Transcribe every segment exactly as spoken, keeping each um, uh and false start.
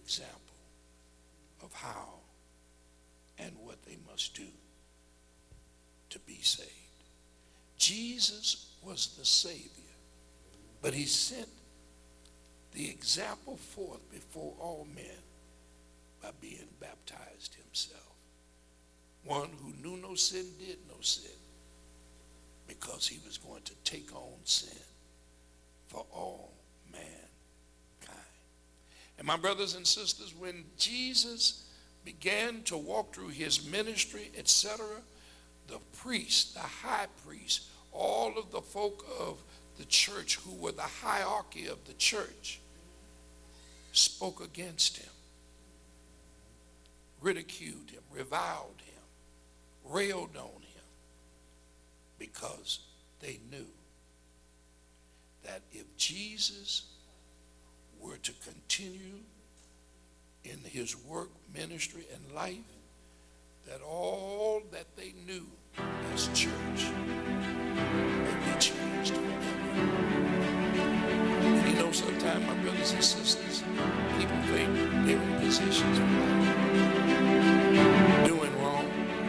example of how and what they must do to be saved. Jesus was the Savior, but he sent the example forth before all men by being baptized himself. One who knew no sin did no sin, because he was going to take on sin for all mankind. And my brothers and sisters, when Jesus began to walk through his ministry, et cetera, the priest, the high priest, all of the folk of the church who were the hierarchy of the church spoke against him, ridiculed him, reviled him, railed on him, because they knew that if Jesus were to continue in his work, ministry, and life, that all that they knew as church would be changed forever. And you know, sometimes, my brothers and sisters, people think they're in positions of life doing wrong.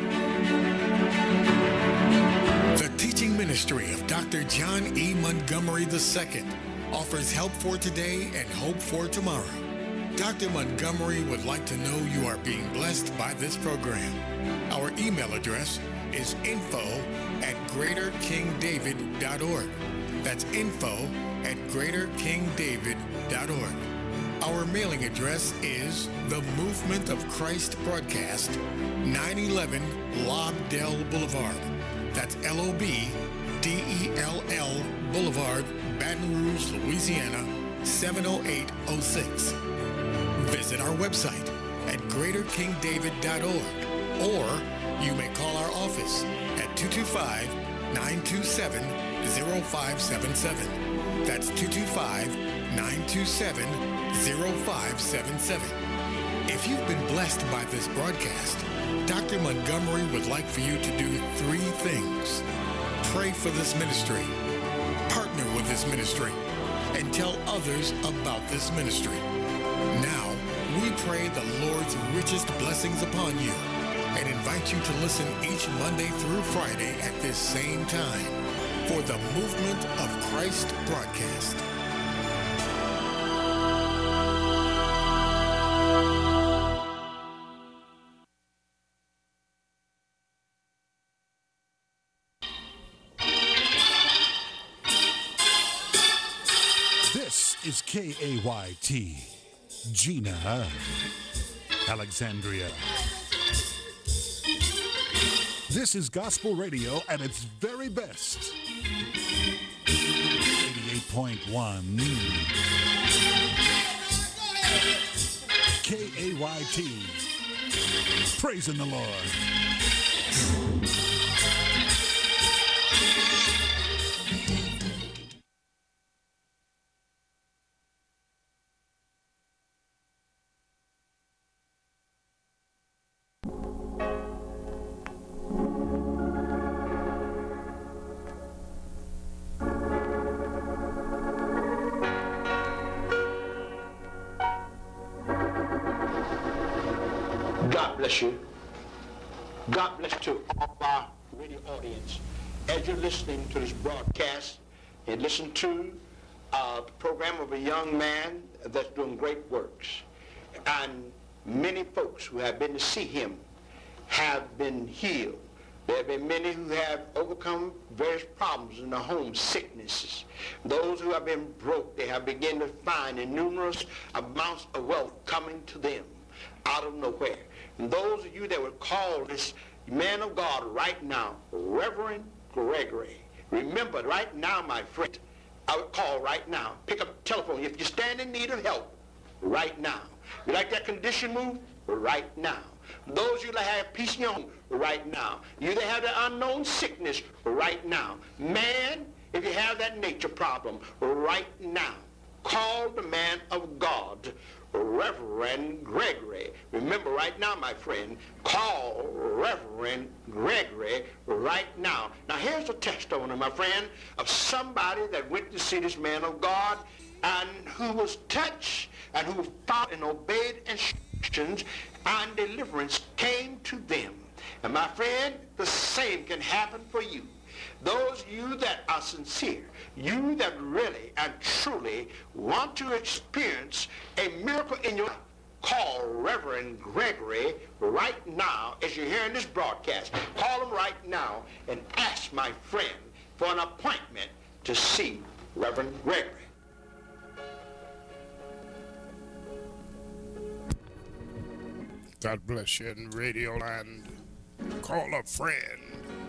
The teaching ministry of Doctor John E. Montgomery the Second offers help for today and hope for tomorrow. Doctor Montgomery would like to know you are being blessed by this program. Our email address is info at greater king david dot org. That's info at greater king david dot org. Our mailing address is the Movement of Christ Broadcast, nine eleven Lobdell Boulevard. That's L O B D E L L Boulevard, Baton Rouge, Louisiana, seven oh eight oh six. Visit our website at greater king david dot org, or you may call our office at two two five, nine two seven, zero five seven seven. That's two two five, nine two seven, zero five seven seven. If you've been blessed by this broadcast, Doctor Montgomery would like for you to do three things. Pray for this ministry, partner with this ministry, and tell others about this ministry. Now, we pray the Lord's richest blessings upon you and invite you to listen each Monday through Friday at this same time for the Movement of Christ broadcast. This is K A Y T, Gina, Alexandria. This is gospel radio at its very best. eighty-eight point one K A Y T, praising the Lord. God bless you. God bless to all of our radio audience. As you're listening to this broadcast and listen to uh, the program of a young man that's doing great works, and many folks who have been to see him have been healed. There have been many who have overcome various problems in the home, sicknesses. Those who have been broke, they have begun to find numerous amounts of wealth coming to them out of nowhere. And those of you that would call this man of God right now, Reverend Gregory, remember right now, my friend, I would call right now. Pick up the telephone. If you stand in need of help, right now. You like that condition moved? Right now. Those of you that have peace in your home, right now. You that have the unknown sickness, right now. Man, if you have that nature problem, right now. Call the man of God, Reverend Gregory. Remember right now, my friend, call Reverend Gregory right now. Now here's a testimony, my friend, of somebody that went to see this man of God, and who was touched and who followed and obeyed instructions, and deliverance came to them. And my friend, the same can happen for you. Those of you that are sincere, you that really and truly want to experience a miracle in your life, call Reverend Gregory right now as you're hearing this broadcast. Call him right now and ask my friend for an appointment to see Reverend Gregory. God bless you in Radio Land. Call a friend.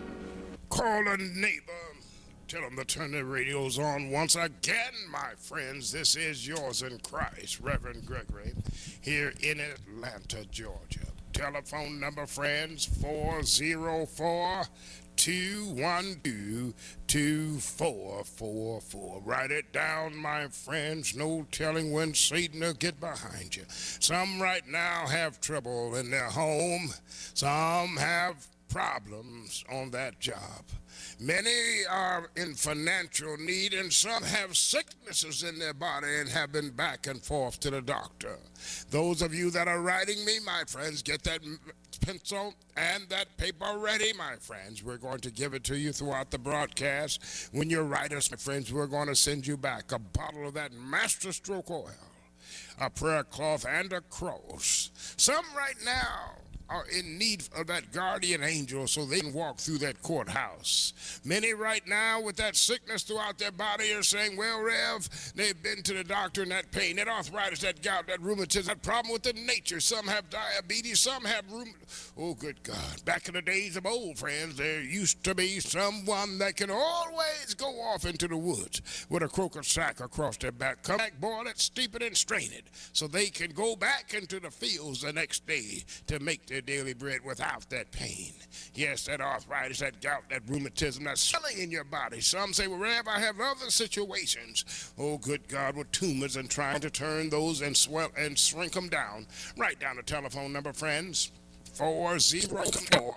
Call a neighbor. Tell them to turn their radios on once again, my friends. This is yours in Christ, Reverend Gregory, here in Atlanta, Georgia. Telephone number, friends, four oh four, two one two, two four four four. Write it down, my friends. No telling when Satan will get behind you. Some right now have trouble in their home. Some have problems on that job. Many are in financial need, and some have sicknesses in their body and have been back and forth to the doctor. Those of you that are writing me, my friends, get that pencil and that paper ready, my friends. We're going to give it to you throughout the broadcast. When you write us, my friends, we're going to send you back a bottle of that Master Stroke oil, a prayer cloth, and a cross. Some right now are in need of that guardian angel so they can walk through that courthouse. Many right now with that sickness throughout their body are saying, well, Rev, they've been to the doctor and that pain, that arthritis, that gout, that rheumatism, that problem with the nature. Some have diabetes, some have rheum. Oh, good God. Back in the days of old, friends, there used to be someone that can always go off into the woods with a croaker sack across their back. Come back, boil it, steep it, and strain it so they can go back into the fields the next day to make their daily bread without that pain. Yes, that arthritis, that gout, that rheumatism, that swelling in your body. Some say, well, Rev, I have other situations. Oh, good God, with tumors and trying to turn those and swell and shrink them down. Write down the telephone number, friends. four oh four,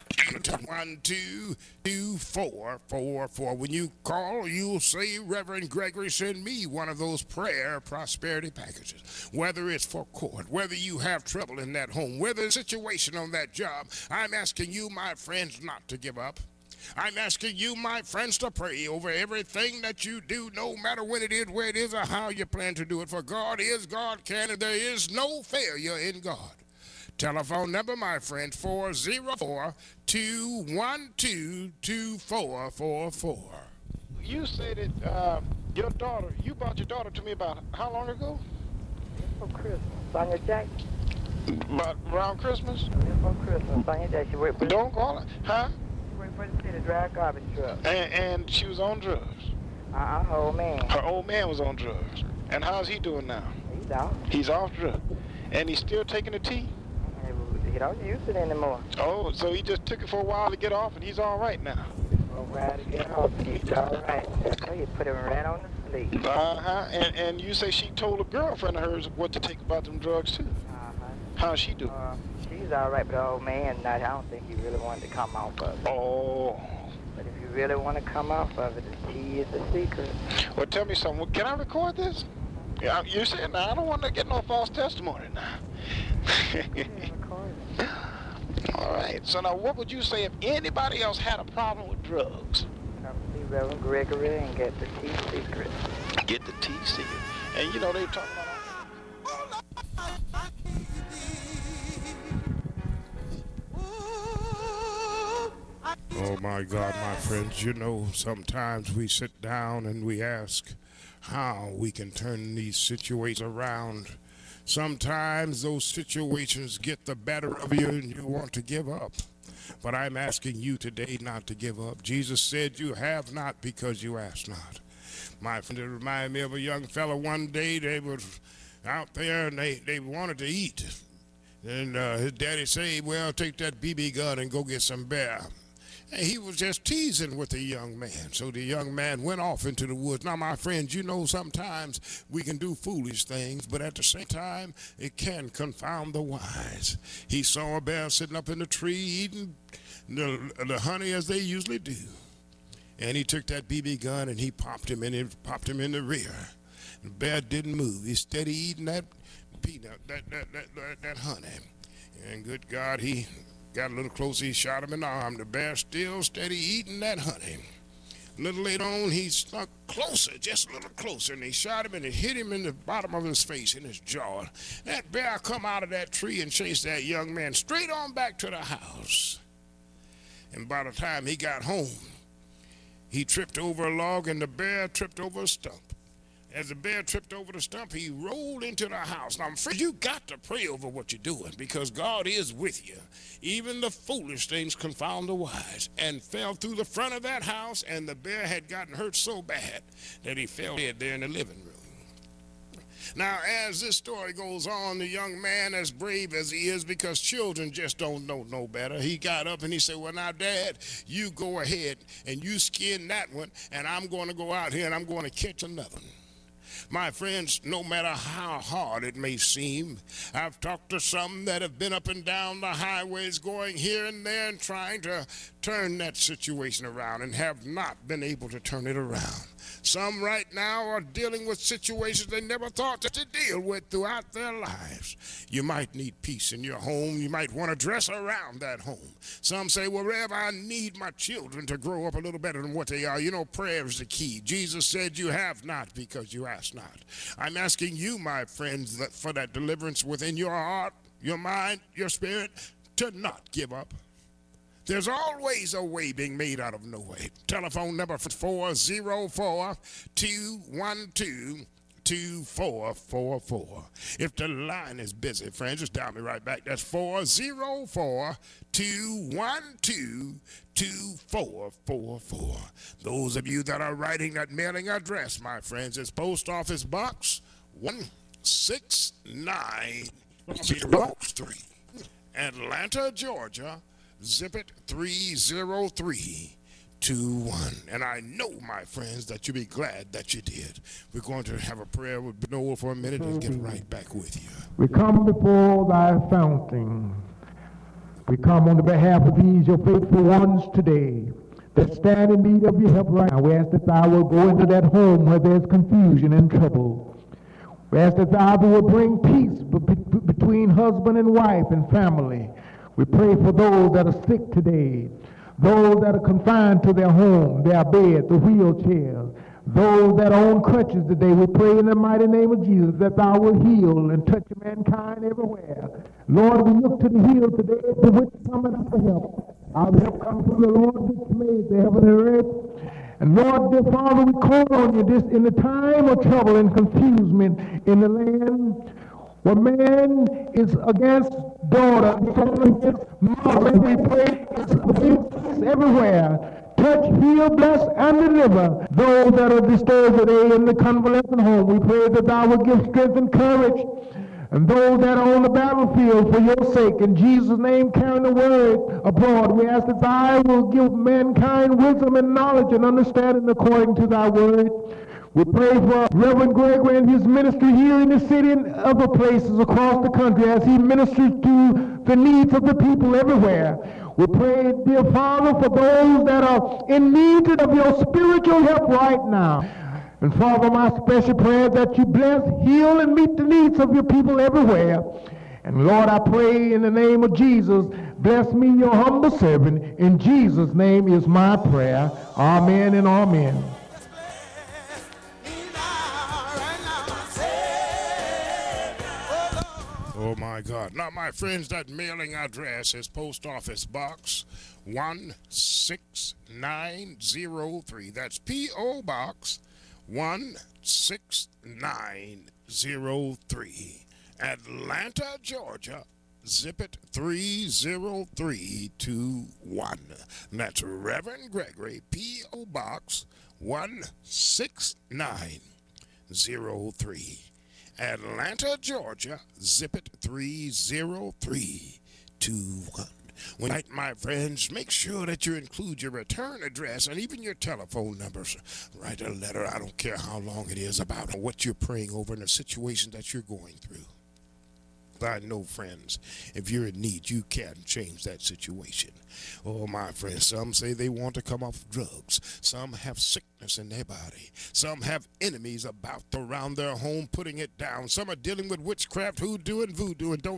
one two two four four four. When you call, you'll say, Reverend Gregory, send me one of those prayer prosperity packages. Whether it's for court, whether you have trouble in that home, whether the situation on that job, I'm asking you, my friends, not to give up. I'm asking you, my friends, to pray over everything that you do, no matter when it is, where it is, or how you plan to do it. For God is, God can, and there is no failure in God. Telephone number, my friend, four oh four, two one two, two four four four. You say that uh, your daughter, you brought your daughter to me about how long ago? For Christmas. Sonia Jackson. About around Christmas? For Christmas. Sonia Jackson. Wait, but Don't call her, huh? she worked for the city, drive garbage truck. And, and she was on drugs. Uh-uh, her old man. Her old man was on drugs. And how's he doing now? He's out. He's off drugs. And he's still taking the tea? He don't use it anymore. Oh, so he just took it for a while to get off, and he's all right now. A while to get off. He's all right. So you put him right on the sleep. Uh-huh. And, and you say she told a girlfriend of hers what to take about them drugs, too. Uh-huh. How's she doing? Uh, she's all right, but the old man, I don't think he really wanted to come off of it. Oh. But if you really want to come off of it, the tea is the secret. Well, tell me something. Can I record this? Yeah, you said, now, I don't want to get no false testimony now. All right. So now, what would you say if anybody else had a problem with drugs? Come see Reverend Gregory and get the tea secret. Get the tea secret. And you know, they were talking about... Oh, my God, my friends, you know, sometimes we sit down and we ask how we can turn these situations around. Sometimes those situations get the better of you and you want to give up. But I'm asking you today not to give up. Jesus said you have not because you ask not. My friend, it reminded me of a young fellow one day. They were out there and they, they wanted to eat. And uh, his daddy said, well, take that B B gun and go get some bear. And he was just teasing with the young man. So the young man went off into the woods. Now, my friends, you know sometimes we can do foolish things, but at the same time, it can confound the wise. He saw a bear sitting up in the tree eating the, the honey as they usually do. And he took that B B gun and he popped him in, popped him in the rear. The bear didn't move. He steady eating that peanut, that, that, that, that, that honey. And good God, he got a little closer. He shot him in the arm. The bear still steady eating that honey. A little later on, he stuck closer, just a little closer, and he shot him and it hit him in the bottom of his face, in his jaw. That bear come out of that tree and chased that young man straight on back to the house. And by the time he got home, he tripped over a log and the bear tripped over a stump. As the bear tripped over the stump, he rolled into the house. Now, I'm afraid you got to pray over what you're doing, because God is with you. Even the foolish things confound the wise, and fell through the front of that house, and the bear had gotten hurt so bad that he fell dead there in the living room. Now, as this story goes on, the young man, as brave as he is, because children just don't know no better, he got up and he said, well, now, Dad, you go ahead and you skin that one, and I'm going to go out here and I'm going to catch another one. My friends, no matter how hard it may seem, I've talked to some that have been up and down the highways going here and there and trying to turn that situation around and have not been able to turn it around. Some right now are dealing with situations they never thought to deal with throughout their lives. You might need peace in your home. You might want to dress around that home. Some say, well, Rev, I need my children to grow up a little better than what they are. You know, prayer is the key. Jesus said you have not because you ask not. I'm asking you, my friends, that for that deliverance within your heart, your mind, your spirit, to not give up. There's always a way being made out of no way. Telephone number for four oh four, two one two, two four four four. If the line is busy, friends, just dial me right back. That's four oh four, two one two, two four four four. Those of you that are writing that mailing address, my friends, is Post Office Box one six nine zero three, Atlanta, Georgia. Zip it three zero three two one. And I know, my friends, that you'll be glad that you did. We're going to have a prayer with Noah for a minute and get right back with you. We come before thy fountain. We come on the behalf of these, your faithful ones today, that stand in need of your help right now. We ask that thou will go into that home where there's confusion and trouble. We ask that thou will bring peace between husband and wife and family. We pray for those that are sick today, those that are confined to their home, their bed, the wheelchairs, those that are on crutches today. We pray in the mighty name of Jesus that thou will heal and touch mankind everywhere. Lord, we look to the hill today to which cometh our help. Our help comes from the Lord which made the heaven and earth. And Lord, dear Father, we call on you this in the time of trouble and confusion in the land. Where man is against daughter, against mother, we pray it's abuse everywhere. Touch, heal, bless, and deliver those that are disturbed today in the convalescent home. We pray that thou will give strength and courage, and those that are on the battlefield for your sake, in Jesus' name, carrying the word abroad. We ask that thou will give mankind wisdom and knowledge and understanding according to thy word. We pray for Reverend Gregory and his ministry here in the city and other places across the country as he ministers to the needs of the people everywhere. We pray, dear Father, for those that are in need of your spiritual help right now. And Father, my special prayer that you bless, heal, and meet the needs of your people everywhere. And Lord, I pray in the name of Jesus, bless me, your humble servant. In Jesus' name is my prayer. Amen and amen. Oh, my God. Now, my friends, that mailing address is Post Office Box one six nine zero three. That's P O Box one six nine zero three. Atlanta, Georgia. Zip it three zero three two one. That's Reverend Gregory, P O Box one six nine zero three. Atlanta, Georgia, zip it three zero three two one. When night, my friends, make sure that you include your return address and even your telephone numbers. Write a letter, I don't care how long it is, about what you're praying over in the situation that you're going through. I know, friends, if you're in need, you can change that situation. Oh, my friends, some say they want to come off drugs. Some have sickness sickness in their body. Some have enemies about around their home putting it down. Some are dealing with witchcraft, hoodoo, and voodoo and don't